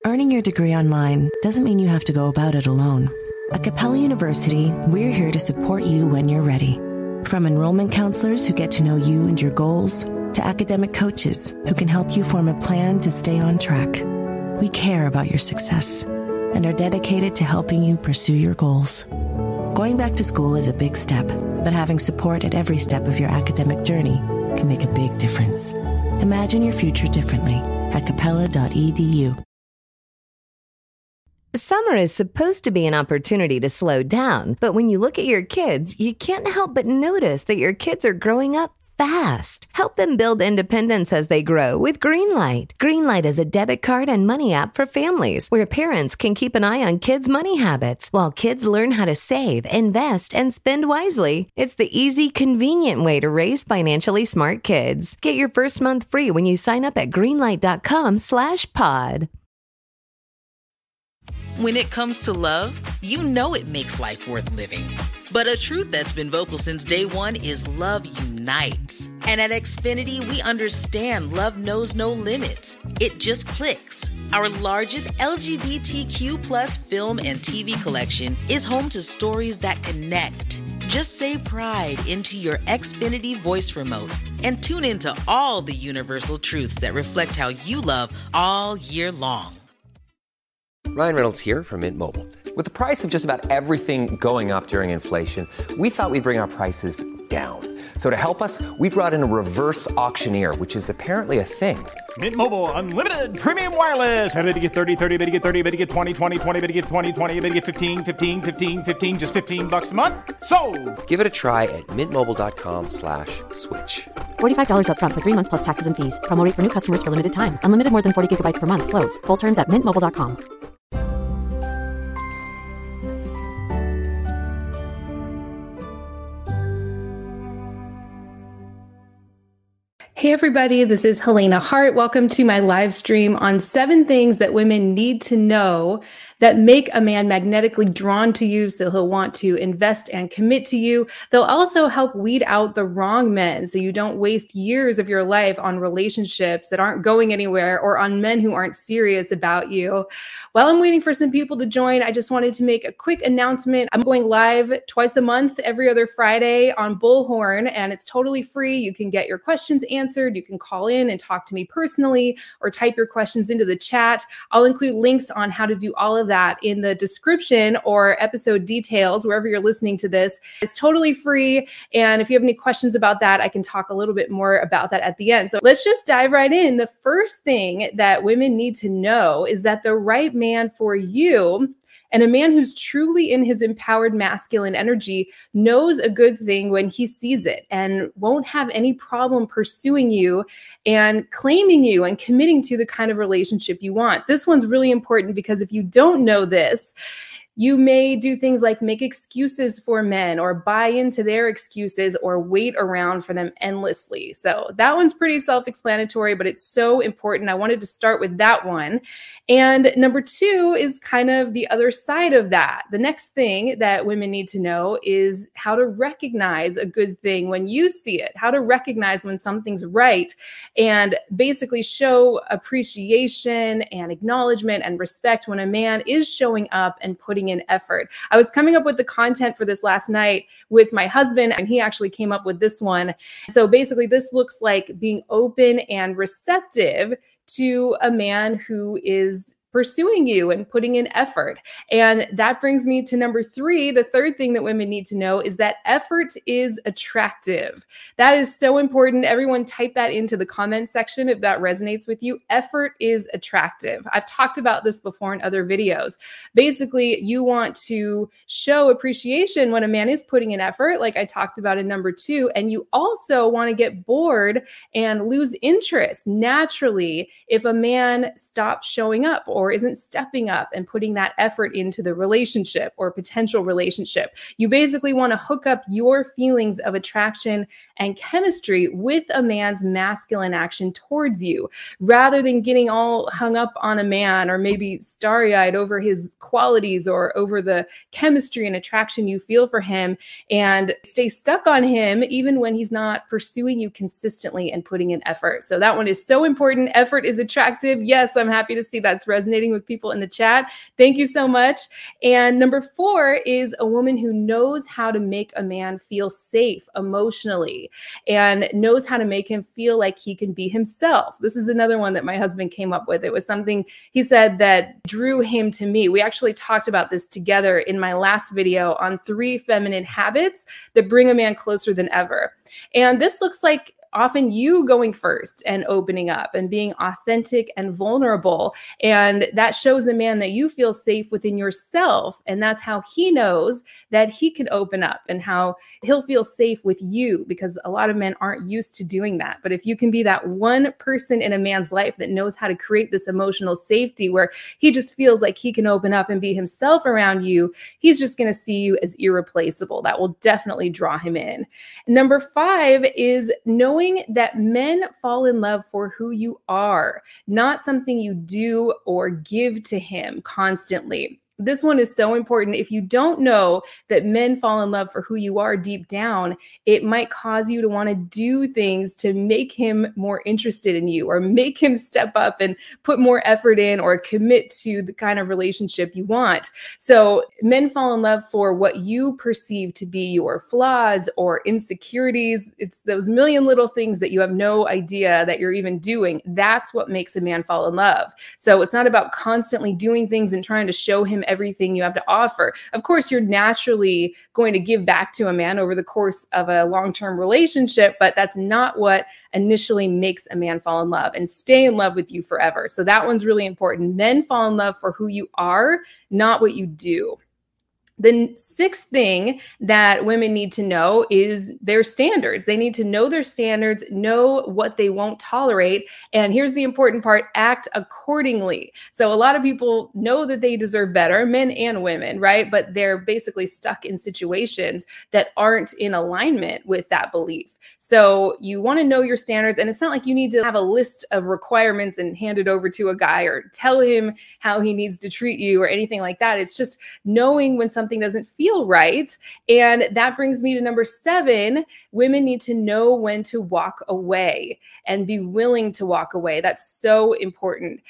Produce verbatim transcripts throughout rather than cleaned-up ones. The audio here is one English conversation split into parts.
Earning your degree online doesn't mean you have to go about it alone. At Capella University, we're here to support you when you're ready. From enrollment counselors who get to know you and your goals, to academic coaches who can help you form a plan to stay on track. We care about your success and are dedicated to helping you pursue your goals. Going back to school is a big step, but having support at every step of your academic journey can make a big difference. Imagine your future differently at capella dot e d u. Summer is supposed to be an opportunity to slow down, but when you look at your kids, you can't help but notice that your kids are growing up fast. Help them build independence as they grow with Greenlight. Greenlight is a debit card and money app for families where parents can keep an eye on kids' money habits while kids learn how to save, invest, and spend wisely. It's the easy, convenient way to raise financially smart kids. Get your first month free when you sign up at greenlight dot com slash pod. When it comes to love, you know it makes life worth living. But a truth that's been vocal since day one is love unites. And at Xfinity, we understand love knows no limits. It just clicks. Our largest L G B T Q plus film and T V collection is home to stories that connect. Just say pride into your Xfinity voice remote and tune into all the universal truths that reflect how you love all year long. Ryan Reynolds here from Mint Mobile. With the price of just about everything going up during inflation, we thought we'd bring our prices down. So to help us, we brought in a reverse auctioneer, which is apparently a thing. Mint Mobile Unlimited Premium Wireless. How to get thirty, thirty, how to get thirty, how to get twenty, twenty, twenty, how to get twenty, twenty, how to get fifteen, fifteen, fifteen, fifteen, just fifteen bucks a month? Sold! Give it a try at mintmobile.com slash switch. forty-five dollars up front for three months plus taxes and fees. Promo rate for new customers for limited time. Unlimited more than forty gigabytes per month. Slows full terms at mint mobile dot com. Hey everybody, this is Helena Hart. Welcome to my live stream on seven things that women need to know that make a man magnetically drawn to you so he'll want to invest and commit to you. They'll also help weed out the wrong men so you don't waste years of your life on relationships that aren't going anywhere or on men who aren't serious about you. While I'm waiting for some people to join, I just wanted to make a quick announcement. I'm going live twice a month, every other Friday on Bullhorn, and it's totally free. You can get your questions answered. You can call in and talk to me personally or type your questions into the chat. I'll include links on how to do all of that in the description or episode details, wherever you're listening to this. It's totally free. And if you have any questions about that, I can talk a little bit more about that at the end. So let's just dive right in. The first thing that women need to know is that the right man for you, and a man who's truly in his empowered masculine energy, knows a good thing when he sees it and won't have any problem pursuing you and claiming you and committing to the kind of relationship you want. This one's really important because if you don't know this, you may do things like make excuses for men or buy into their excuses or wait around for them endlessly. So that one's pretty self-explanatory, but it's so important. I wanted to start with that one. And number two is kind of the other side of that. The next thing that women need to know is how to recognize a good thing when you see it, how to recognize when something's right, and basically show appreciation and acknowledgement and respect when a man is showing up and putting in effort. I was coming up with the content for this last night with my husband, and he actually came up with this one. So basically, this looks like being open and receptive to a man who is pursuing you and putting in effort. And that brings me to number three. The third thing that women need to know is that effort is attractive. That is so important. Everyone type that into the comment section if that resonates with you. Effort is attractive. I've talked about this before in other videos. Basically, you want to show appreciation when a man is putting in effort, like I talked about in number two, and you also want to get bored and lose interest naturally if a man stops showing up or isn't stepping up and putting that effort into the relationship or potential relationship. You basically want to hook up your feelings of attraction and chemistry with a man's masculine action towards you, rather than getting all hung up on a man or maybe starry-eyed over his qualities or over the chemistry and attraction you feel for him and stay stuck on him even when he's not pursuing you consistently and putting in effort. So that one is so important. Effort is attractive. Yes, I'm happy to see that's resonating resonating with people in the chat. Thank you so much. And number four is a woman who knows how to make a man feel safe emotionally and knows how to make him feel like he can be himself. This is another one that my husband came up with. It was something he said that drew him to me. We actually talked about this together in my last video on three feminine habits that bring a man closer than ever. And this looks like often you going first and opening up and being authentic and vulnerable. And that shows the man that you feel safe within yourself. And that's how he knows that he can open up and how he'll feel safe with you, because a lot of men aren't used to doing that. But if you can be that one person in a man's life that knows how to create this emotional safety where he just feels like he can open up and be himself around you, he's just going to see you as irreplaceable. That will definitely draw him in. Number five is knowing that men fall in love for who you are, not something you do or give to him constantly. This one is so important. If you don't know that men fall in love for who you are deep down, it might cause you to want to do things to make him more interested in you or make him step up and put more effort in or commit to the kind of relationship you want. So men fall in love for what you perceive to be your flaws or insecurities. It's those million little things that you have no idea that you're even doing. That's what makes a man fall in love. So it's not about constantly doing things and trying to show him everything you have to offer. Of course, you're naturally going to give back to a man over the course of a long-term relationship, but that's not what initially makes a man fall in love and stay in love with you forever. So that one's really important. Men fall in love for who you are, not what you do. The sixth thing that women need to know is their standards. They need to know their standards, know what they won't tolerate. And here's the important part, act accordingly. So a lot of people know that they deserve better, men and women, right? But they're basically stuck in situations that aren't in alignment with that belief. So you want to know your standards. And it's not like you need to have a list of requirements and hand it over to a guy or tell him how he needs to treat you or anything like that. It's just knowing when something doesn't feel right. And that brings me to number seven. Women need to know when to walk away and be willing to walk away. That's so important.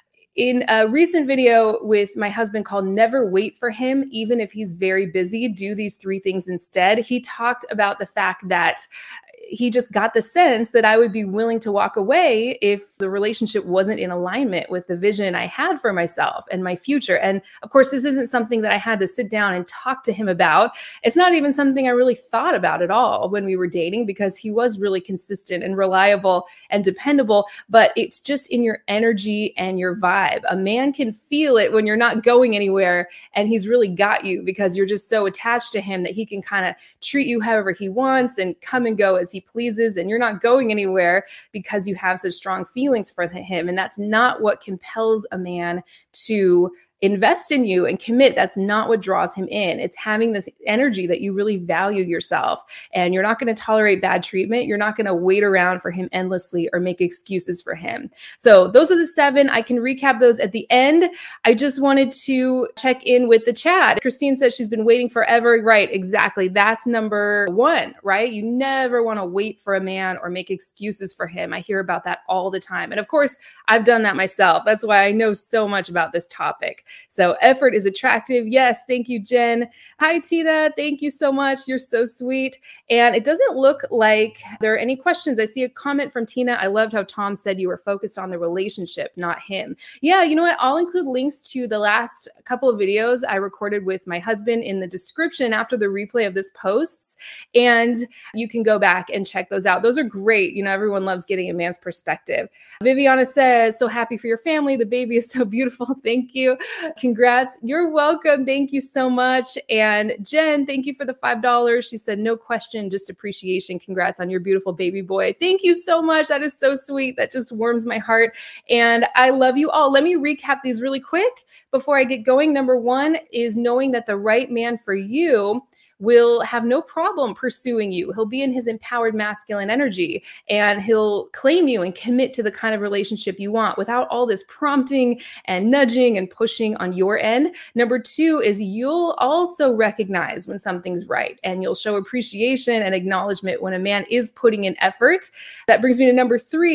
In a recent video with my husband called Never Wait for Him, even if he's very busy, do these three things instead. He talked about the fact that he just got the sense that I would be willing to walk away if the relationship wasn't in alignment with the vision I had for myself and my future. And of course, this isn't something that I had to sit down and talk to him about. It's not even something I really thought about at all when we were dating, because he was really consistent and reliable and dependable, but it's just in your energy and your vibe. A man can feel it when you're not going anywhere and he's really got you because you're just so attached to him that he can kind of treat you however he wants and come and go as he pleases, and you're not going anywhere because you have such strong feelings for him. And that's not what compels a man to invest in you and commit. That's not what draws him in. It's having this energy that you really value yourself, and you're not going to tolerate bad treatment. You're not going to wait around for him endlessly or make excuses for him. So those are the seven. I can recap those at the end. I just wanted to check in with the chat. Christine says she's been waiting forever. Right, exactly. That's number one, right? You never want to wait for a man or make excuses for him. I hear about that all the time. And of course, I've done that myself. That's why I know so much about this topic. So effort is attractive. Yes. Thank you, Jen. Hi, Tina. Thank you so much. You're so sweet. And it doesn't look like there are any questions. I see a comment from Tina. I loved how Tom said you were focused on the relationship, not him. Yeah. You know what? I'll include links to the last couple of videos I recorded with my husband in the description after the replay of this posts. And you can go back and check those out. Those are great. You know, everyone loves getting a man's perspective. Viviana says, so happy for your family. The baby is so beautiful. Thank you. Congrats. You're welcome. Thank you so much. And Jen, thank you for the five dollars. She said, no question, just appreciation. Congrats on your beautiful baby boy. Thank you so much. That is so sweet. That just warms my heart. And I love you all. Let me recap these really quick before I get going. Number one is knowing that the right man for you will have no problem pursuing you. He'll be in his empowered masculine energy, and he'll claim you and commit to the kind of relationship you want without all this prompting and nudging and pushing on your end. Number two is you'll also recognize when something's right, and you'll show appreciation and acknowledgement when a man is putting in effort. That brings me to number three.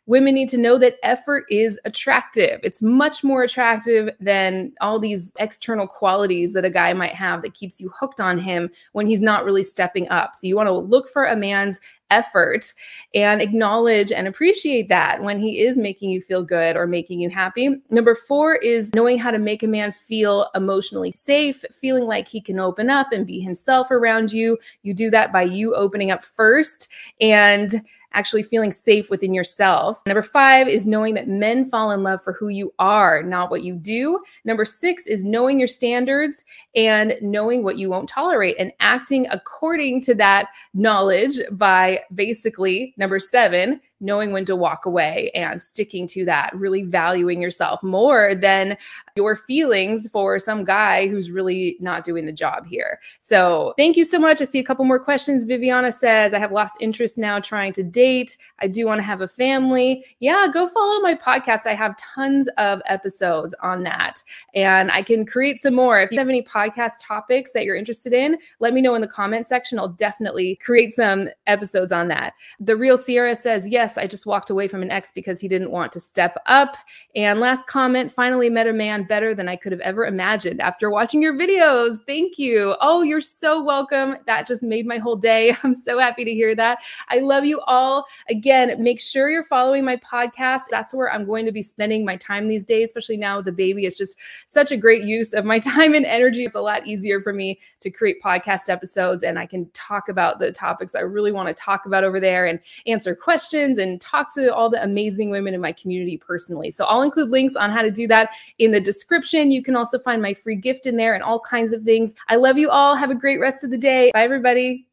women need to know that effort is attractive. It's much more attractive than all these external qualities that a guy might have that keeps you hooked on him when he's not really stepping up. So you want to look for a man's effort and acknowledge and appreciate that when he is making you feel good or making you happy. Number four is knowing how to make a man feel emotionally safe, feeling like he can open up and be himself around you. You do that by you opening up first and actually feeling safe within yourself. Number five is knowing that men fall in love for who you are, not what you do. Number six is knowing your standards and knowing what you won't tolerate and acting according to that knowledge by basically, number seven, knowing when to walk away and sticking to that, really valuing yourself more than your feelings for some guy who's really not doing the job here. So thank you so much. I see a couple more questions. Viviana says, I have lost interest now trying to date. I do want to have a family. Yeah, go follow my podcast. I have tons of episodes on that. And I can create some more. If you have any podcast topics that you're interested in, let me know in the comment section. I'll definitely create some episodes on that. The Real Sierra says, yes, I just walked away from an ex because he didn't want to step up. And last comment, finally met a man better than I could have ever imagined after watching your videos. Thank you. Oh, you're so welcome. That just made my whole day. I'm so happy to hear that. I love you all. Again, make sure you're following my podcast. That's where I'm going to be spending my time these days, especially now with the baby. It's just such a great use of my time and energy. It's a lot easier for me to create podcast episodes, and I can talk about the topics I really want to talk about over there and answer questions and talk to all the amazing women in my community personally. So I'll include links on how to do that in the description. You can also find my free gift in there and all kinds of things. I love you all. Have a great rest of the day. Bye, everybody.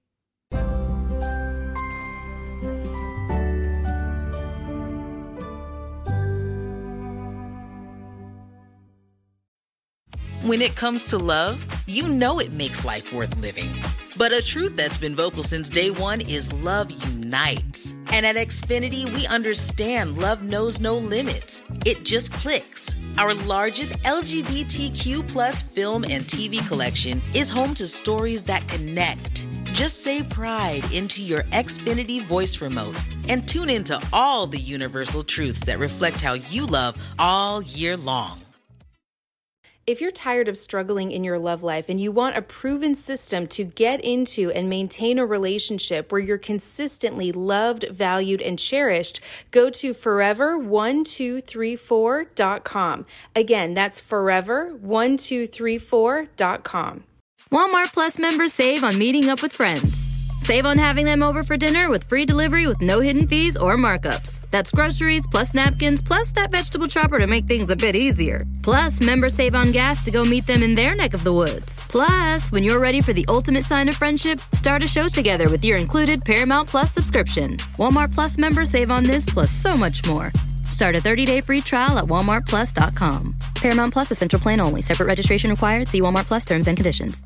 When it comes to love, you know it makes life worth living. But a truth that's been vocal since day one is love unites. And at Xfinity, we understand love knows no limits. It just clicks. Our largest L G B T Q plus film and T V collection is home to stories that connect. Just say pride into your Xfinity voice remote and tune into all the universal truths that reflect how you love all year long. If you're tired of struggling in your love life and you want a proven system to get into and maintain a relationship where you're consistently loved, valued, and cherished, go to forever one two three four dot com. Again, that's forever one two three four dot com. Walmart Plus members save on meeting up with friends. Save on having them over for dinner with free delivery with no hidden fees or markups. That's groceries, plus napkins, plus that vegetable chopper to make things a bit easier. Plus, members save on gas to go meet them in their neck of the woods. Plus, when you're ready for the ultimate sign of friendship, start a show together with your included Paramount Plus subscription. Walmart Plus members save on this plus so much more. Start a thirty-day free trial at walmart plus dot com. Paramount Plus Essential Plan only. Separate registration required. See Walmart Plus terms and conditions.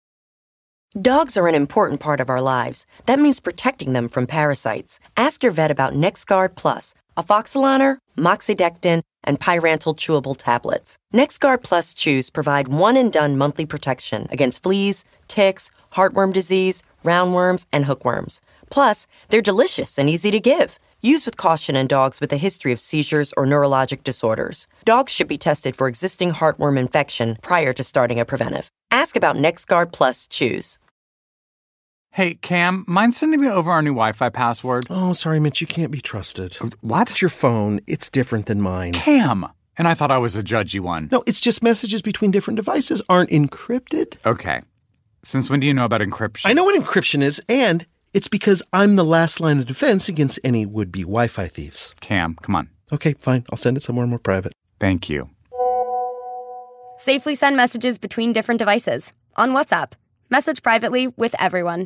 Dogs are an important part of our lives. That means protecting them from parasites. Ask your vet about NexGard Plus, Afoxolaner, Moxidectin, and Pyrantel chewable tablets. NexGard Plus chews provide one-and-done monthly protection against fleas, ticks, heartworm disease, roundworms, and hookworms. Plus, they're delicious and easy to give. Use with caution in dogs with a history of seizures or neurologic disorders. Dogs should be tested for existing heartworm infection prior to starting a preventive. Ask about NexGard Plus chews. Hey, Cam, mind sending me over our new Wi-Fi password? Oh, sorry, Mitch, you can't be trusted. What? It's your phone. It's different than mine. Cam! And I thought I was a judgy one. No, it's just messages between different devices aren't encrypted. Okay. Since when do you know about encryption? I know what encryption is, and it's because I'm the last line of defense against any would-be Wi-Fi thieves. Cam, come on. Okay, fine. I'll send it somewhere more private. Thank you. Safely send messages between different devices. On WhatsApp. Message privately with everyone.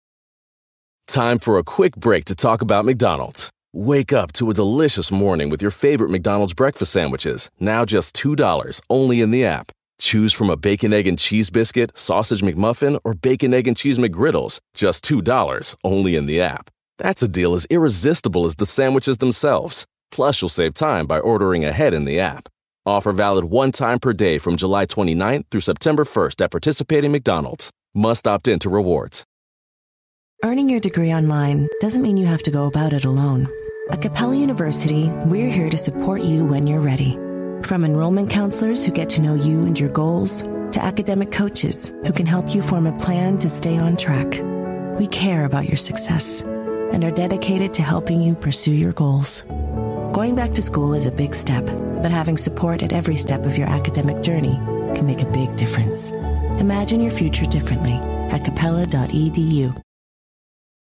Time for a quick break to talk about McDonald's. Wake up to a delicious morning with your favorite McDonald's breakfast sandwiches, now just two dollars, only in the app. Choose from a bacon, egg, and cheese biscuit, sausage McMuffin, or bacon, egg, and cheese McGriddles, just two dollars, only in the app. That's a deal as irresistible as the sandwiches themselves. Plus, you'll save time by ordering ahead in the app. Offer valid one time per day from July twenty-ninth through September first at participating McDonald's. Must opt in to rewards. Earning your degree online doesn't mean you have to go about it alone. At Capella University, we're here to support you when you're ready. From enrollment counselors who get to know you and your goals, to academic coaches who can help you form a plan to stay on track. We care about your success and are dedicated to helping you pursue your goals. Going back to school is a big step, but having support at every step of your academic journey can make a big difference. Imagine your future differently at capella dot e d u.